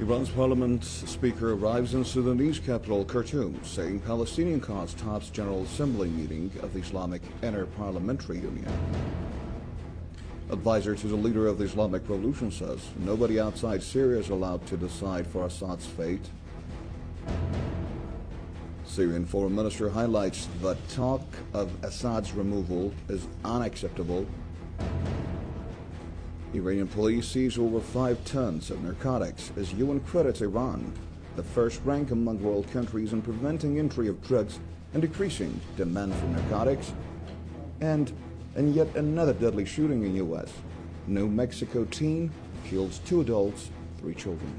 Iran's parliament speaker arrives in Sudanese capital Khartoum, saying Palestinian cause tops General Assembly meeting of the Islamic Inter-Parliamentary Union. Advisor to the leader of the Islamic Revolution says nobody outside Syria is allowed to decide for Assad's fate. Syrian foreign minister highlights that talk of Assad's removal is unacceptable. Iranian police seize over 5 tons of narcotics as UN credits Iran the first rank among world countries in preventing entry of drugs and decreasing demand for narcotics. And in yet another deadly shooting in U.S., New Mexico teen kills 2 adults, 3 children.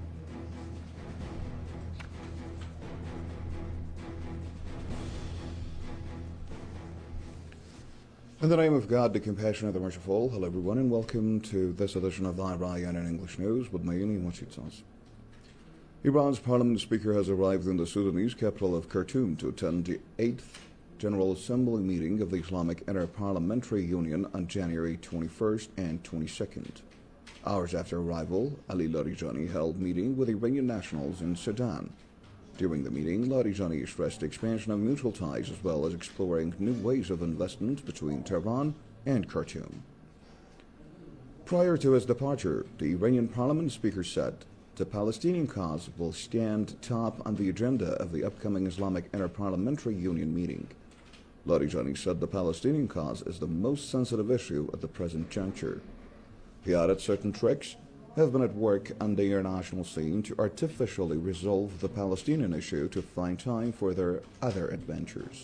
In the name of God, the compassionate, the merciful, hello everyone, and welcome to this edition of IRIN in English News with me, Ian Washington. Iran's parliament speaker has arrived in the Sudanese capital of Khartoum to attend the 8th General Assembly meeting of the Islamic Inter-Parliamentary Union on January 21st and 22nd. Hours after arrival, Ali Larijani held meeting with Iranian nationals in Sudan. During the meeting, Larijani stressed the expansion of mutual ties as well as exploring new ways of investment between Tehran and Khartoum. Prior to his departure, the Iranian parliament speaker said the Palestinian cause will stand top on the agenda of the upcoming Islamic Inter-Parliamentary Union meeting. Larijani said the Palestinian cause is the most sensitive issue at the present juncture. He added certain tricks have been at work on the international scene to artificially resolve the Palestinian issue to find time for their other adventures.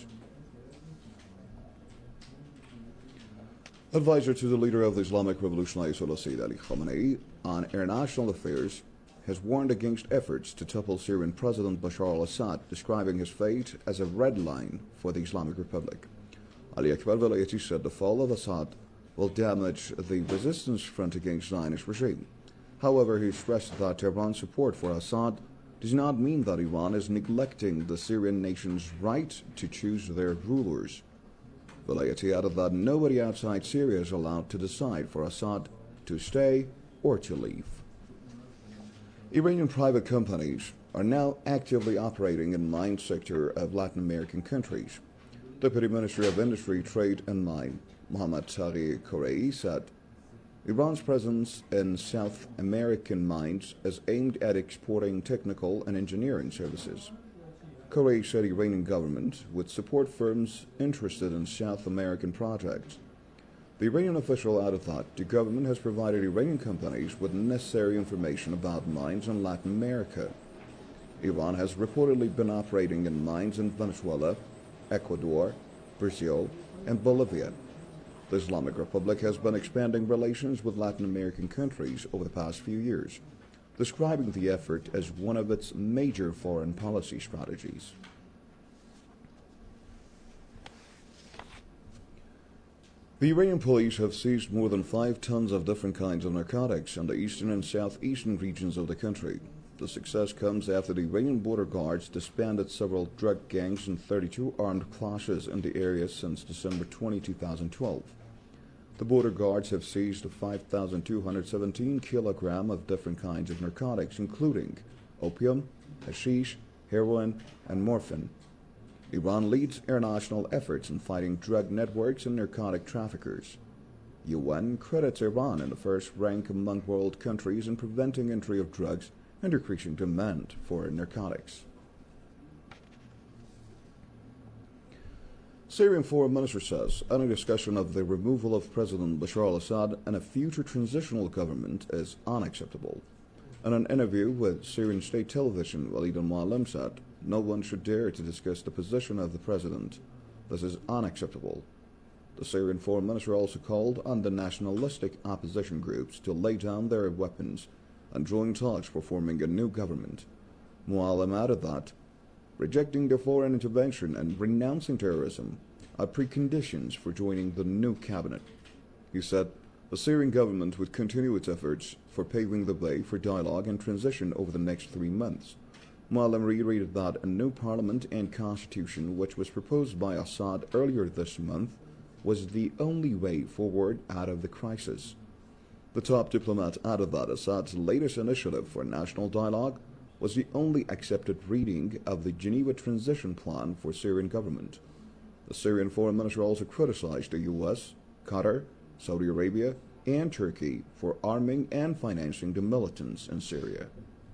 Advisor to the leader of the Islamic Revolution Ayatollah Sayyid Ali Khamenei on international affairs has warned against efforts to topple Syrian President Bashar al-Assad, describing his fate as a red line for the Islamic Republic. Ali Akbar Velayati said the fall of Assad will damage the resistance front against Zionist regime. However, he stressed that Tehran's support for Assad does not mean that Iran is neglecting the Syrian nation's right to choose their rulers. Velayati added that nobody outside Syria is allowed to decide for Assad to stay or to leave. Iranian private companies are now actively operating in the mine sector of Latin American countries. Deputy Minister of Industry, Trade and Mine, Mohammad Taghi Khorei, said Iran's presence in South American mines is aimed at exporting technical and engineering services. Khorei said the Iranian government would support firms interested in South American projects. The Iranian official added that the government has provided Iranian companies with necessary information about mines in Latin America. Iran has reportedly been operating in mines in Venezuela, Ecuador, Brazil, and Bolivia. The Islamic Republic has been expanding relations with Latin American countries over the past few years, describing the effort as one of its major foreign policy strategies. The Iranian police have seized more than 5 tons of different kinds of narcotics in the eastern and southeastern regions of the country. The success comes after the Iranian border guards disbanded several drug gangs and 32 armed clashes in the area since December 20, 2012. The border guards have seized 5,217 kilograms of different kinds of narcotics, including opium, hashish, heroin, and morphine. Iran leads international efforts in fighting drug networks and narcotic traffickers. UN credits Iran in the first rank among world countries in preventing entry of drugs and decreasing demand for narcotics. Syrian foreign minister says any discussion of the removal of President Bashar al-Assad and a future transitional government is unacceptable. In an interview with Syrian state television, Walid al-Muallim said no one should dare to discuss the position of the president. This is unacceptable. The Syrian foreign minister also called on the nationalistic opposition groups to lay down their weapons and join talks for forming a new government. Muallim added that rejecting the foreign intervention and renouncing terrorism are preconditions for joining the new cabinet. He said the Syrian government would continue its efforts for paving the way for dialogue and transition over the next 3 months. Muallim reiterated that a new parliament and constitution, which was proposed by Assad earlier this month, was the only way forward out of the crisis. The top diplomat added that Assad's latest initiative for national dialogue was the only accepted reading of the Geneva Transition Plan for Syrian government. The Syrian foreign minister also criticized the US, Qatar, Saudi Arabia, and Turkey for arming and financing the militants in Syria.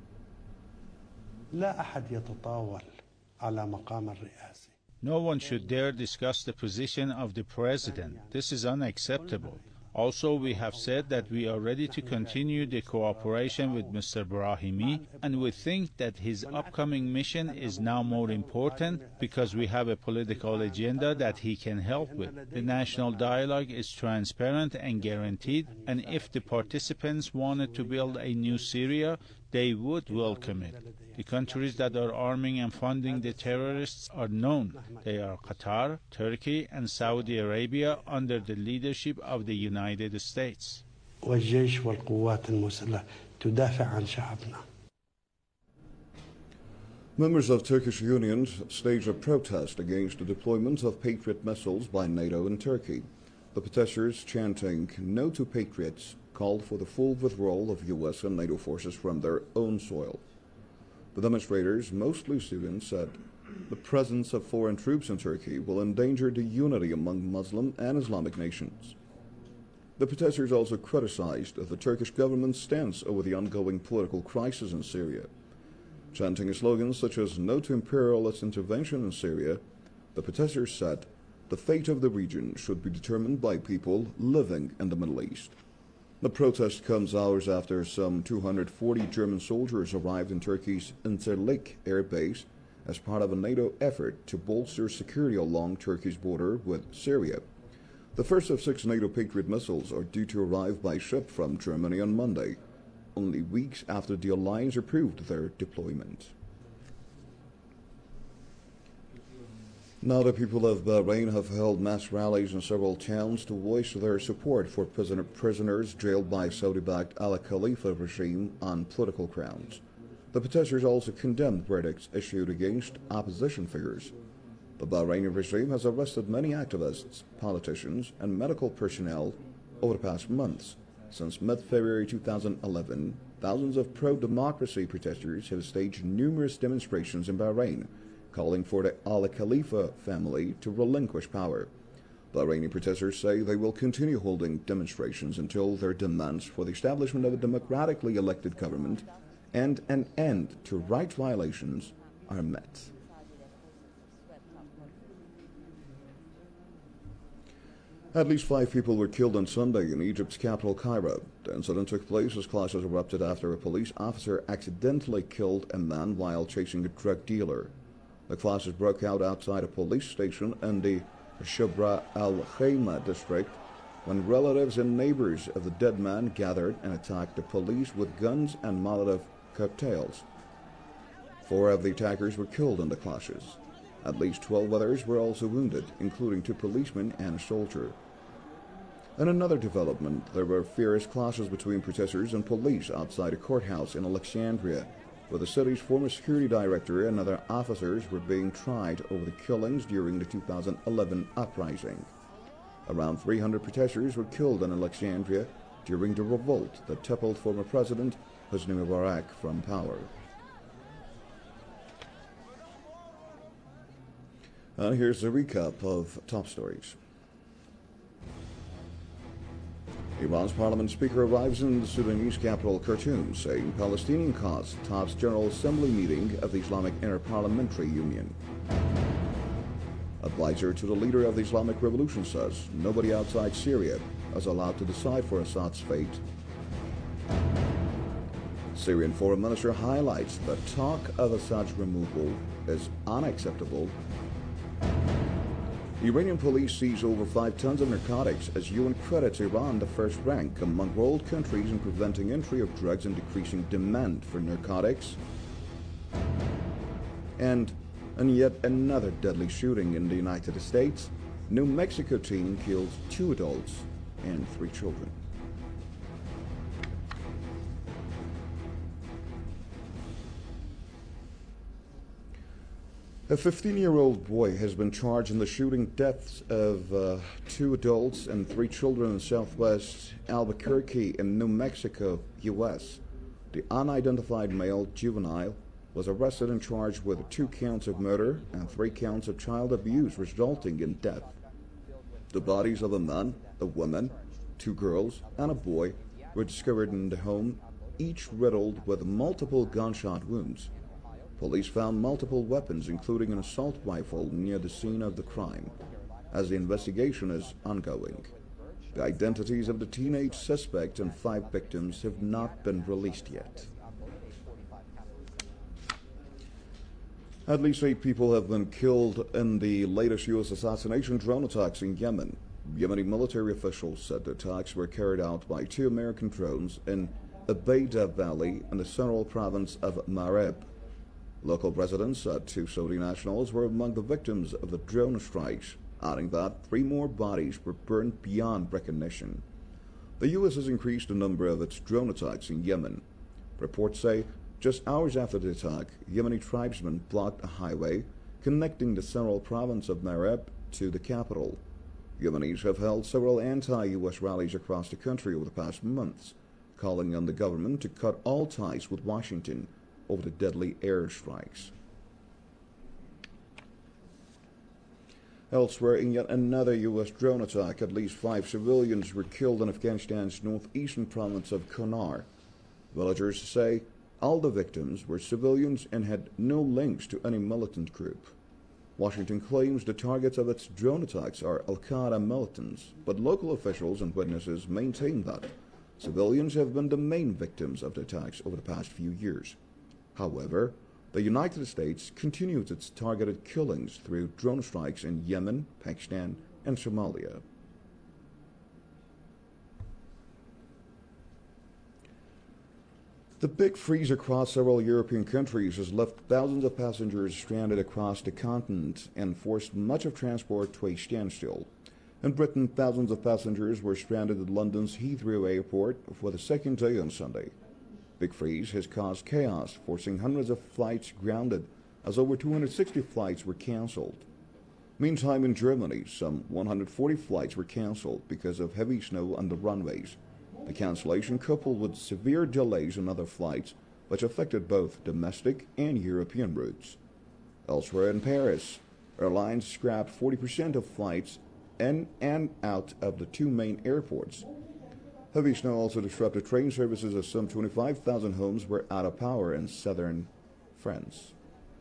No one should dare discuss the position of the president. This is unacceptable. Also, we have said that we are ready to continue the cooperation with Mr. Brahimi, and we think that his upcoming mission is now more important because we have a political agenda that he can help with. The national dialogue is transparent and guaranteed, and if the participants wanted to build a new Syria, they would welcome it. The countries that are arming and funding the terrorists are known. They are Qatar, Turkey, and Saudi Arabia under the leadership of the United States. Members of Turkish unions staged a protest against the deployment of Patriot missiles by NATO in Turkey. The protesters, chanting "No to Patriots," called for the full withdrawal of US and NATO forces from their own soil. The demonstrators, mostly students, said the presence of foreign troops in Turkey will endanger the unity among Muslim and Islamic nations. The protesters also criticized the Turkish government's stance over the ongoing political crisis in Syria. Chanting slogans such as "No to imperialist intervention in Syria," the protesters said the fate of the region should be determined by people living in the Middle East. The protest comes hours after some 240 German soldiers arrived in Turkey's Incirlik air base as part of a NATO effort to bolster security along Turkey's border with Syria. The first of 6 NATO Patriot missiles are due to arrive by ship from Germany on Monday, only weeks after the alliance approved their deployment. Now the people of Bahrain have held mass rallies in several towns to voice their support for prisoners jailed by Saudi-backed Al Khalifa regime on political grounds. The protesters also condemned verdicts issued against opposition figures. The Bahraini regime has arrested many activists, politicians, and medical personnel over the past months. Since mid-February 2011, thousands of pro-democracy protesters have staged numerous demonstrations in Bahrain, calling for the Al Khalifa family to relinquish power. Bahraini protesters say they will continue holding demonstrations until their demands for the establishment of a democratically elected government and an end to rights violations are met. At least 5 people were killed on Sunday in Egypt's capital, Cairo. The incident took place as clashes erupted after a police officer accidentally killed a man while chasing a drug dealer. The clashes broke out outside a police station in the Shubra al-Khayma district when relatives and neighbors of the dead man gathered and attacked the police with guns and Molotov cocktails. 4 of the attackers were killed in the clashes. At least 12 others were also wounded, including 2 policemen and a soldier. In another development, there were fierce clashes between protesters and police outside a courthouse in Alexandria, where the city's former security director and other officers were being tried over the killings during the 2011 uprising. Around 300 protesters were killed in Alexandria during the revolt that toppled former President Hosni Mubarak from power. And here's a recap of top stories. Iran's parliament speaker arrives in the Sudanese capital Khartoum, saying Palestinian cause tops General Assembly meeting of the Islamic Inter-Parliamentary Union. Advisor to the leader of the Islamic Revolution says nobody outside Syria is allowed to decide for Assad's fate. Syrian foreign minister highlights that talk of Assad's removal is unacceptable. Iranian police seize over 5 tons of narcotics as UN credits Iran the first rank among world countries in preventing entry of drugs and decreasing demand for narcotics. And in yet another deadly shooting in the United States, New Mexico teen kills 2 adults and 3 children. A 15-year-old boy has been charged in the shooting deaths of 2 adults and 3 children in southwest Albuquerque in New Mexico, U.S. The unidentified male juvenile was arrested and charged with 2 counts of murder and 3 counts of child abuse resulting in death. The bodies of a man, a woman, 2 girls, and a boy were discovered in the home, each riddled with multiple gunshot wounds. Police found multiple weapons, including an assault rifle, near the scene of the crime, as the investigation is ongoing. The identities of the teenage suspect and 5 victims have not been released yet. At least 8 people have been killed in the latest U.S. assassination drone attacks in Yemen. Yemeni military officials said the attacks were carried out by 2 American drones in Abeida Valley in the central province of Marib. Local residents said 2 Saudi nationals were among the victims of the drone strikes, adding that 3 more bodies were burned beyond recognition. The U.S. has increased the number of its drone attacks in Yemen. Reports say just hours after the attack, Yemeni tribesmen blocked a highway connecting the central province of Marib to the capital. Yemenis have held several anti-U.S. rallies across the country over the past months, calling on the government to cut all ties with Washington over the deadly airstrikes. Elsewhere, in yet another U.S. drone attack, at least 5 civilians were killed in Afghanistan's northeastern province of Kunar. Villagers say all the victims were civilians and had no links to any militant group. Washington claims the targets of its drone attacks are al-Qaeda militants, but local officials and witnesses maintain that civilians have been the main victims of the attacks over the past few years. However, the United States continues its targeted killings through drone strikes in Yemen, Pakistan, and Somalia. The big freeze across several European countries has left thousands of passengers stranded across the continent and forced much of transport to a standstill. In Britain, thousands of passengers were stranded at London's Heathrow Airport for the second day on Sunday. Big freeze has caused chaos, forcing hundreds of flights grounded, as over 260 flights were cancelled. Meantime, in Germany, some 140 flights were cancelled because of heavy snow on the runways. The cancellation, coupled with severe delays on other flights, which affected both domestic and European routes. Elsewhere in Paris, airlines scrapped 40% of flights in and out of the 2 main airports. Heavy snow also disrupted train services as some 25,000 homes were out of power in southern France.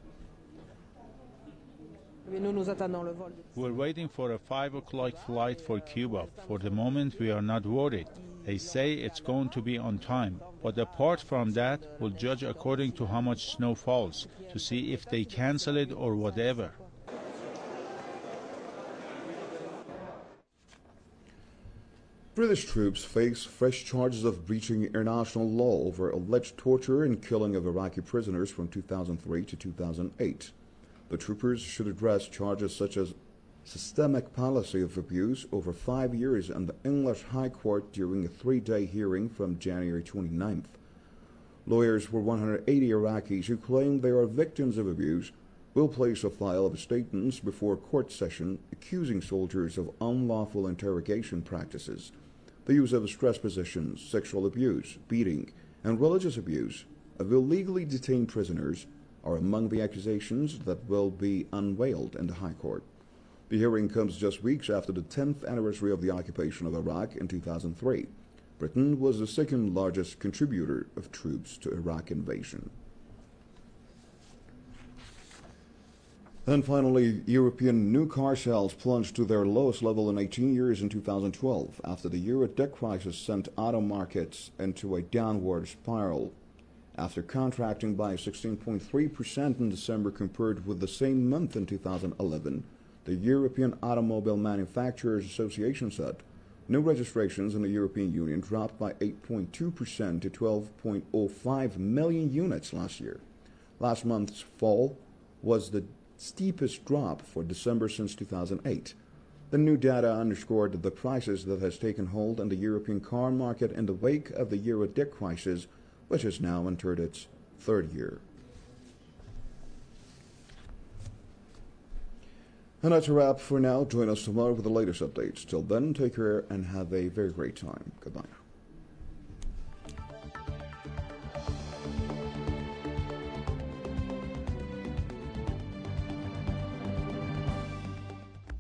We're waiting for a 5 o'clock flight for Cuba. For the moment, we are not worried. They say it's going to be on time. But apart from that, we'll judge according to how much snow falls, to see if they cancel it or whatever. British troops face fresh charges of breaching international law over alleged torture and killing of Iraqi prisoners from 2003 to 2008. The troopers should address charges such as systemic policy of abuse over 5 years in the English High Court during a 3-day hearing from January 29th. Lawyers for 180 Iraqis who claim they are victims of abuse will place a file of statements before a court session accusing soldiers of unlawful interrogation practices, the use of stress positions, sexual abuse, beating, and religious abuse of illegally detained prisoners are among the accusations that will be unveiled in the High Court. The hearing comes just weeks after the 10th anniversary of the occupation of Iraq in 2003. Britain was the second largest contributor of troops to Iraq invasion. And finally, European new car sales plunged to their lowest level in 18 years in 2012 after the euro debt crisis sent auto markets into a downward spiral. After contracting by 16.3% in December compared with the same month in 2011, the European Automobile Manufacturers Association said new registrations in the European Union dropped by 8.2% to 12.05 million units last year. Last month's fall was the steepest drop for December since 2008. The new data underscored the crisis that has taken hold in the European car market in the wake of the euro debt crisis, which has now entered its 3rd year. And that's a wrap for now. Join us tomorrow for the latest updates. Till then, take care and have a very great time. Goodbye.